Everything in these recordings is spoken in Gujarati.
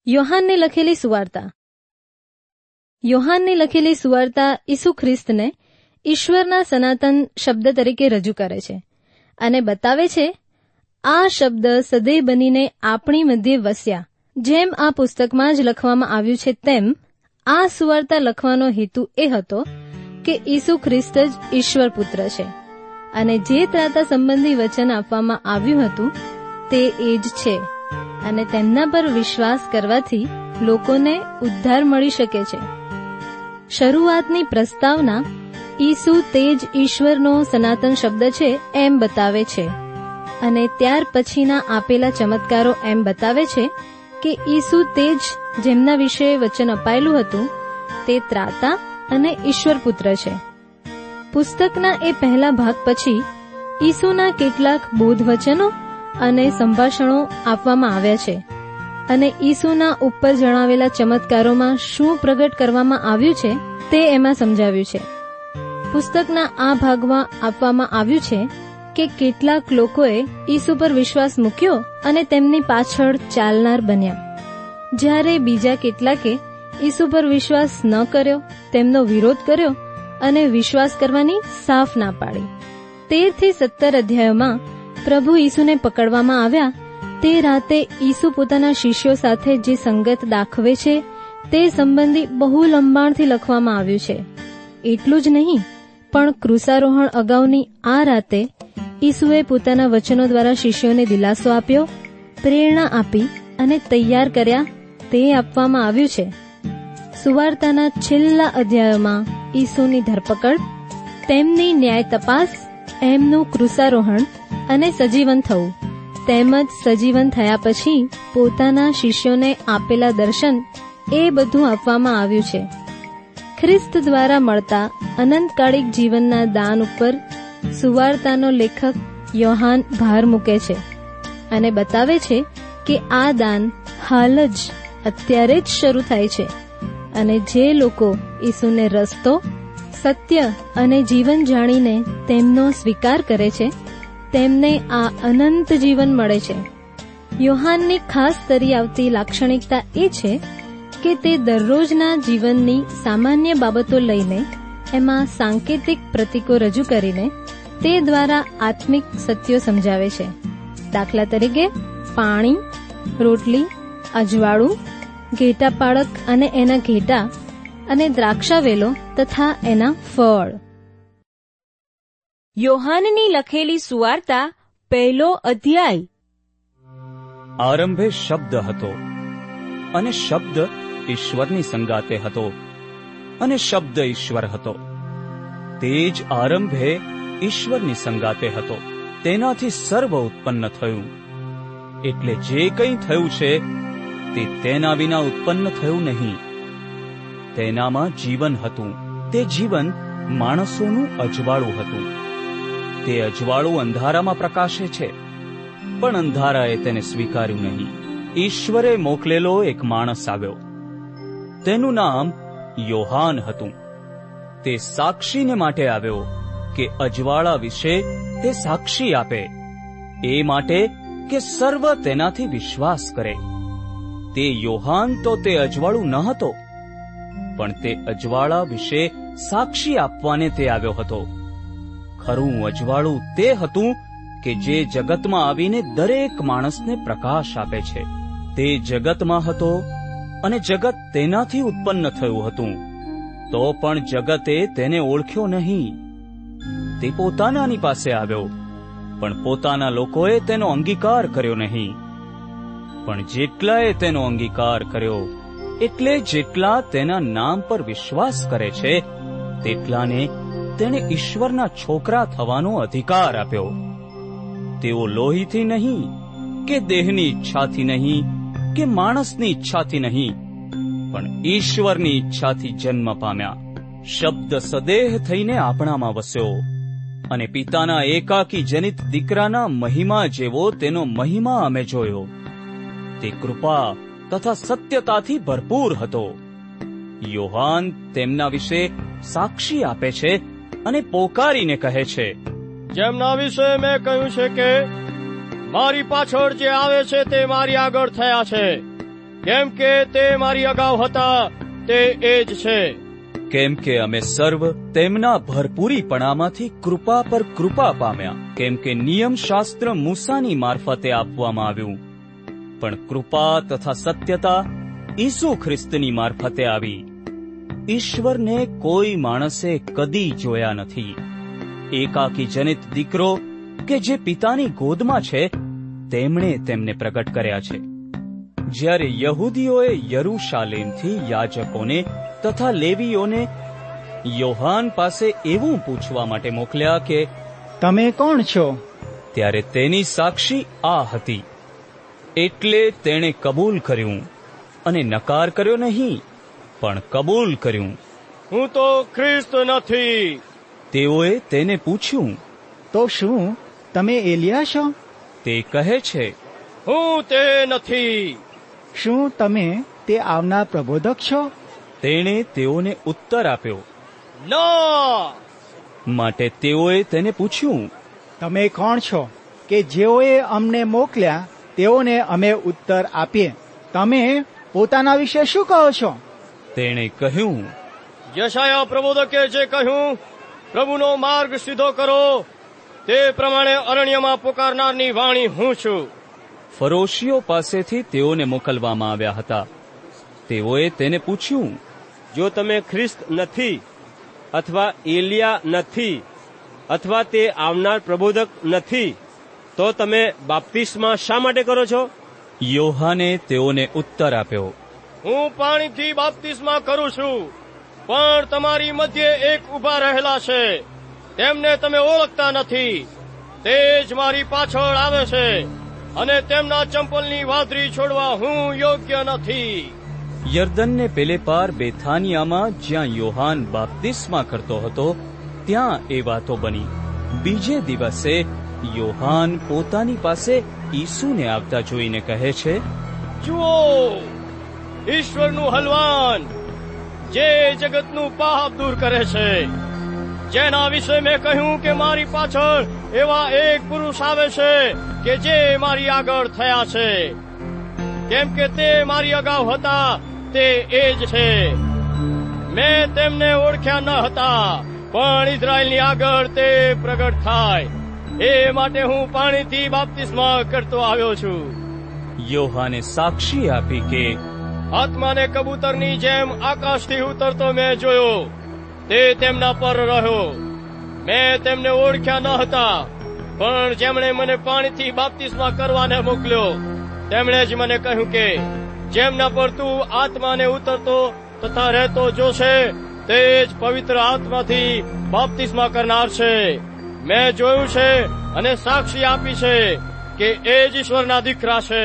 યોહાનને લખેલી સુવાર્તા. યોહાનને લખેલી સુવાર્તા ઈસુ ખ્રિસ્તને ઈશ્વરના સનાતન શબ્દ તરીકે રજૂ કરે છે અને બતાવે છે આ શબ્દ સદૈવ બનીને આપણી મધ્યે વસ્યા. જેમ આ પુસ્તકમાં જ લખવામાં આવ્યું છે તેમ આ સુવાર્તા લખવાનો હેતુ એ હતો કે ઈસુ ખ્રિસ્ત જ ઈશ્વર પુત્ર છે અને જે ત્રાતા સંબંધી વચન આપવામાં આવ્યું હતું તે એ જ છે અને તેમના પર વિશ્વાસ કરવાથી લોકોને ઉદ્ધાર મળી શકે છે. શરૂઆતની પ્રસ્તાવના ઈસુ તે જ ઈશ્વરનો સનાતન શબ્દ છે એમ બતાવે છે અને ત્યાર પછીના આપેલા ચમત્કારો એમ બતાવે છે કે ઈસુ તે જ જેમના વિશે વચન અપાયેલું હતું તે ત્રાતા અને ઈશ્વર પુત્ર છે. પુસ્તકના એ પહેલા ભાગ પછી ઈસુના કેટલાક બોધવચનો અને સંભાષણો આપવામાં આવ્યા છે અને ઈસુના ઉપર જણાવેલા ચમત્કારોમાં શું પ્રગટ કરવામાં આવ્યું છે તે એમાં સમજાવ્યું છે. પુસ્તકના આ ભાગમાં આપવામાં આવ્યું છે કે કેટલાક લોકોએ ઈસુ પર વિશ્વાસ મૂક્યો અને તેમની પાછળ ચાલનાર બન્યા, જ્યારે બીજા કેટલાકે ઈસુ પર વિશ્વાસ ન કર્યો, તેમનો વિરોધ કર્યો અને વિશ્વાસ કરવાની સાફ ના પાડી. 13 થી 17 અધ્યાયોમાં પ્રભુ ઈસુને પકડવામાં આવ્યા તે રાતે ઈસુ પોતાના શિષ્યો સાથે જે સંગત દાખવે છે તે સંબંધી બહુ લંબાણથી લખવામાં આવ્યું છે. એટલું જ નહીં, પણ ક્રુસારોહણ અગાઉની આ રાતે ઈસુએ પોતાના વચનો દ્વારા શિષ્યોને દિલાસો આપ્યો, પ્રેરણા આપી અને તૈયાર કર્યા તે આપવામાં આવ્યું છે. સુવાર્તાના છેલ્લા અધ્યાયોમાં ઈસુની ધરપકડ, તેમની ન્યાય તપાસ, એમનું ક્રુસારોહણ અને સજીવન થવું, તેમજ સજીવન થયા પછી પોતાના શિષ્યોને આપેલા દર્શન એ બધું આપવામાં આવ્યું છે. ખ્રિસ્ત દ્વારા મળતા અનંતકાળિક જીવનના દાન ઉપર સુવાર્તાનો લેખક યોહાન ભાર મૂકે છે અને બતાવે છે કે આ દાન હાલ જ અત્યારે જ શરૂ થાય છે અને જે લોકો ઈસુને રસ્તો, સત્ય અને જીવન જાણીને તેમનો સ્વીકાર કરે છે તેમને આ અનંત જીવન મળે છે. યોહાનની ખાસ તરી આવતી લાક્ષણિકતા એ છે કે તે દરરોજના જીવનની સામાન્ય બાબતો લઈને એમાં સાંકેતિક પ્રતીકો રજૂ કરીને તે દ્વારા આત્મિક સત્યો સમજાવે છે. દાખલા તરીકે પાણી, રોટલી, અજવાળું, ઘેટા પાળક અને એના ઘેટા અને દ્રાક્ષાવેલો તથા એના ફળ. યોહાનની લખેલી સુવાર્તા 1 અધ્યાય. આરંભે શબ્દ હતો અને શબ્દ ઈશ્વરની સંગાતે હતો અને શબ્દ ઈશ્વર હતો. તે જ આરંભે ઈશ્વરની સંગાતે હતો. તેનાથી સર્વ ઉત્પન્ન થયું, એટલે જે કંઈ થયું છે તે તેના વિના ઉત્પન્ન થયું નહીં. તેનામાં જીવન હતું, તે જીવન માણસોનું અજવાળું હતું. તે અજવાળું અંધારામાં પ્રકાશે છે, પણ અંધારાએ તેને સ્વીકાર્યું નહીં. ઈશ્વરે મોકલેલો એક માણસ આવ્યો, તેનું નામ યોહાન હતું. તે સાક્ષીને માટે આવ્યો કે અજવાળા વિશે તે સાક્ષી આપે, એ માટે કે સર્વ તેનાથી વિશ્વાસ કરે. તે યોહાન તો તે અજવાળું ન હતો, પણ તે અજવાળા વિશે સાક્ષી આપવાને તે આવ્યો હતો. ખરું અજવાળું તે હતું કે જે જગતમાં આવીને દરેક માણસને પ્રકાશ આપે છે. તે જગતમાં હતો અને જગત તેનાથી ઉત્પન્ન થયું હતું, તો પણ જગતે તેને ઓળખ્યો નહીં. તે પોતાનાની પાસે આવ્યો, પણ પોતાના લોકોએ તેનો અંગીકાર કર્યો નહીં. પણ જેટલાએ તેનો અંગીકાર કર્યો, એટલે જેટલા તેના નામ પર વિશ્વાસ કરે છે તેટલાને તેણે ઈશ્વરના છોકરા થવાનો અધિકાર આપ્યો. તેઓ લોહીથી નહીં કે દેહની ઈચ્છાથી નહીં કે માણસની ઈચ્છાથી નહીં, પણ ઈશ્વરની ઈચ્છાથી જન્મ પામ્યા. શબ્દ સદેહ થઈને આપણામાં વસ્યો અને પિતાના એકાકી જનિત દીકરાના મહિમા જેવો તેનો મહિમા અમે જોયો. તે કૃપા તથા સત્યતાથી ભરપૂર હતો. યોહાન તેમના વિશે સાક્ષી આપે છે અને પોકારીને કહે છે, જેમના વિશે મેં કહ્યું છે કે મારી પાછળ જે આવે છે તે મારી આગળ થયા છે, કેમ કે તે મારી અગાઉ હતા તે એ જ છે. કેમ કે અમે સર્વ તેમના ભરપૂરીપણામાંથી કૃપા પર કૃપા પામ્યા. કેમ કે નિયમશાસ્ત્ર મૂસાની મારફતે આપવામાં આવ્યું, પણ કૃપા તથા સત્યતા ઈસુ ખ્રિસ્તની મારફતે આવી. ઈશ્વરને કોઈ માણસે કદી જોયા નથી. એકાકી જનિત દીકરો કે જે પિતાની ગોદમાં છે તેમણે તેમને પ્રગટ કર્યા છે. જ્યારે યહૂદીઓએ યરૂશાલેમથી યાજકોને તથા લેવીઓને યોહાન પાસે એવું પૂછવા માટે મોકલ્યા કે તમે કોણ છો, ત્યારે તેની સાક્ષી આ હતી. એટલે તેણે કબૂલ કર્યું, અને નકાર કર્યો નહીં, પણ કબૂલ કર્યું. હું તો ખ્રિસ્ત નથી. તેઓએ તેને પૂછ્યું, તો શું તમે એલિયા છો? તે કહે છે, હું તે નથી. શું તમે તે આવનાર પ્રબોધક છો? તેણે તેઓને ઉત્તર આપ્યો, ના. માટે તેઓએ તેને પૂછ્યું, તમે કોણ છો કે જેઓએ અમને મોકલ્યા તેઓને અમે ઉત્તર આપીએ? તમે પોતાના વિશે શું કહો છો? તેણે કહ્યું, યશાયા પ્રબોધકે જે કહ્યું, પ્રભુનો માર્ગ સીધો કરો, તે પ્રમાણે અરણ્યમાં પુકારનારની વાણી હું છું. ફરોશીઓ પાસેથી તેઓને મોકલવામાં આવ્યા હતા. તેઓએ તેને પૂછ્યું, જો તમે ખ્રિસ્ત નથી, અથવા એલિયા નથી, અથવા તે આવનાર પ્રબોધક નથી, તો તમે બાપ્તિસ્મા શા માટે કરો છો? યોહાને તેઓને ઉત્તર આપ્યો, હું પાણીથી બાપ્તિસ્મા કરું છું, પણ તમારી મધ્યે એક ઊભા રહેલા છે, તેમને તમે ઓળખતા નથી. તે જ મારી પાછળ આવે છે, અને તેમના ચંપલની વાદળી છોડવા હું યોગ્ય નથી. યર્દનને પેલે પાર બેથાનિયામાં જ્યાં યોહાન બાપ્તિસ્મા કરતો હતો ત્યાં એ વાતો બની. બીજે દિવસે યોહાન પોતાની પાસે ઈસુને આવતા જોઈને કહે છે, જુઓ, ઈશ્વરનું હલવાન, જે જગતનું પાપ દૂર કરે છે, જેના વિશે મેં કહ્યું કે મારી પાછળ એવા એક પુરુષ આવે છે કે જે મારી આગળ થયા છે. કેમ કે તે મારી અગાઉ હતા તે એ જ છે. મેં તેમને ઓળખ્યા ન હતા, પણ ઇઝરાયલની આગળ તે પ્રગટ થાય એ માટે હું પાણીથી બાપ્તિસ્મા કરતો આવ્યો છું. યોહાને સાક્ષી આપી કે આત્માને કબૂતરની જેમ આકાશથી ઉતરતો મેં જોયો. તે તેમના પર રહ્યો. મેં તેમને ઓળખ્યા ન હતા, પણ જેમણે મને પાણીથી બાપ્તિસ્મા કરવાને મોકલ્યો તેમણે જ મને કહ્યું કે જેમના પર તું આત્માને ઉતરતો તથા રહેતો જોશે તે જ પવિત્ર આત્માથી બાપ્તિસ્મા કરનાર છે. મેં જોયું છે અને સાક્ષી આપી છે કે એ જ ઈશ્વરના દીકરા છે.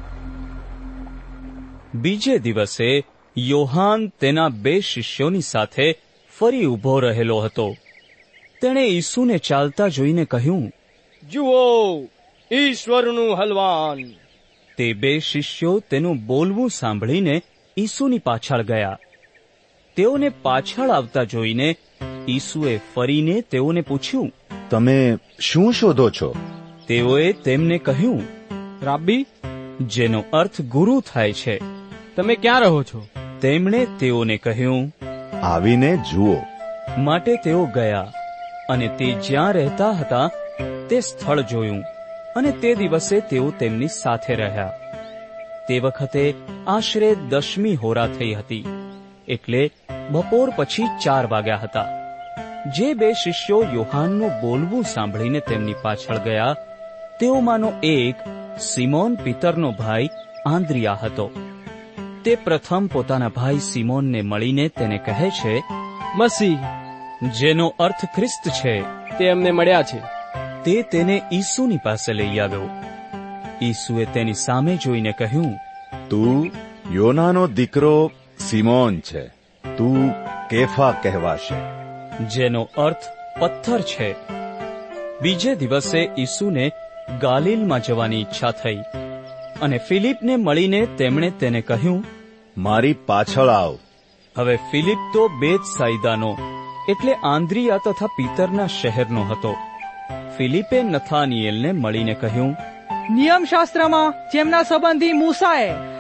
બીજે દિવસે યોહાન તેના 2 શિષ્યોની સાથે ફરી ઊભો રહેલો હતો. તેણે ઈસુને ચાલતા જોઈને કહ્યું, જુઓ, ઈશ્વરનું હલવાન. તે 2 શિષ્યો તેનું બોલવું સાંભળીને ઈસુની પાછળ ગયા. તેઓને પાછળ આવતા જોઈને ઈસુએ ફરીને તેઓને પૂછ્યું, તમે શું શોધો છો? તેઓએ તેમને કહ્યું, રાબ્બી, જેનો અર્થ ગુરુ થાય છે, તમે ક્યાં રહો છો? તેમણે તેઓને કહ્યું, આવીને જુઓ. માટે તેઓ ગયા અને તે જ્યાં રહેતા હતા તે સ્થળ જોયું, અને તે દિવસે તેઓ તેમની સાથે રહ્યા. તે વખતે આશરે 10મી હોરા થઈ હતી, એટલે બપોર પછી 4 વાગ્યા હતા. જે 2 શિષ્યો યોહાનનું બોલવું સાંભળીને તેમની પાછળ ગયા તેઓમાંનો એક સિમોન પિતરનો ભાઈ આંદ્રિયા હતો. તે પ્રથમ પોતાના ભાઈ સિમોનને મળીને તેને કહે છે, મસીહ, જેનો અર્થ ખ્રિસ્ત છે, તે અમને મળ્યા છે. તે તેને ઈસુની પાસે લઈ આવ્યો. ઈસુએ તેની સામે જોઈને કહ્યું, તું યોનાનો દીકરો સિમોન છે. તું કેફા કહેવાશે, જેનો અર્થ પથ્થર છે. બીજે દિવસે ઈસુને ગાલિલમાં જવાની ઈચ્છા થઈ, અને ફિલિપને મળીને તેમણે તેને કહ્યું, મારી પાછળ આવ. હવે ફિલિપ તો બેથસાઈદાનો એટલે આંદ્રિયા તથા પિતરના શહેરનો હતો. ફિલિપે નથાનિયેલને મળીને કહ્યું, નિયમશાસ્ત્રમાં જેમના સંબંધી મૂસાએ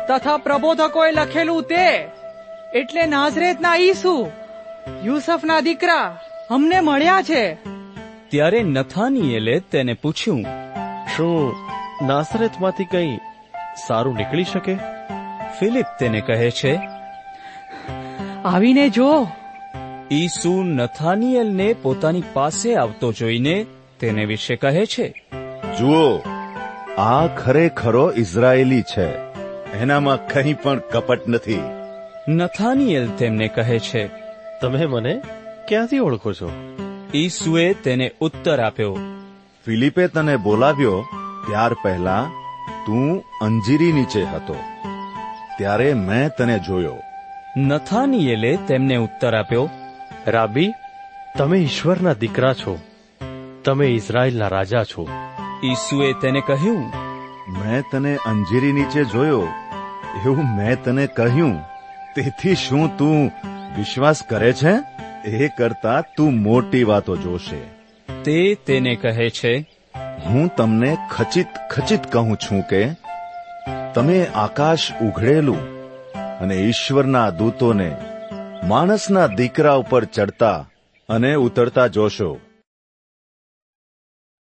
તથા પ્રબોધકોએ લખેલું તે એટલે નાઝરેતના ઈસુ યુસફના દીકરા અમને મળ્યા છે. ત્યારે નથાનીએલે તેને પૂછ્યું, શું નાસરેતમાંથી કંઈ સારું નીકળી શકે? ફિલિપ તેને કહે છે, આવીને જો. ઈસુ નથાનીએલને પોતાની પાસે આવતો જોઈને તેને વિશે કહે છે, જુઓ, આ ખરેખરો ઇઝરાયેલી છે, એનામાં કંઈ પણ કપટ નથી. નથાનીએલ તેમને કહે છે, તમે મને ક્યાંથી ઓળખો છો? ઈસુએ તેને ઉત્તર આપ્યો, ફિલિપે તને બોલાવ્યો ત્યાર પહેલા તું અંજીરી નીચે હતો, ત્યારે મેં તને જોયો. નથાનીએલે તેમને ઉત્તર આપ્યો, રાબી, તમે ઈશ્વરના દીકરા છો, તમે ઇઝરાયેલના રાજા છો. ઈસુએ તેને કહ્યું, મેં તને અંજીરી નીચે જોયો એવું મેં તને કહ્યું, તેથી શું તું વિશ્વાસ કરે છે? એ કરતા તું મોટી વાતો જોશે. તે તેને કહે છે, હું તમને ખચિત ખચિત કહું છું કે તમે આકાશ ઉઘડેલું અને ઈશ્વરના દૂતોને માણસના દીકરા ઉપર ચડતા અને ઉતરતા જોશો.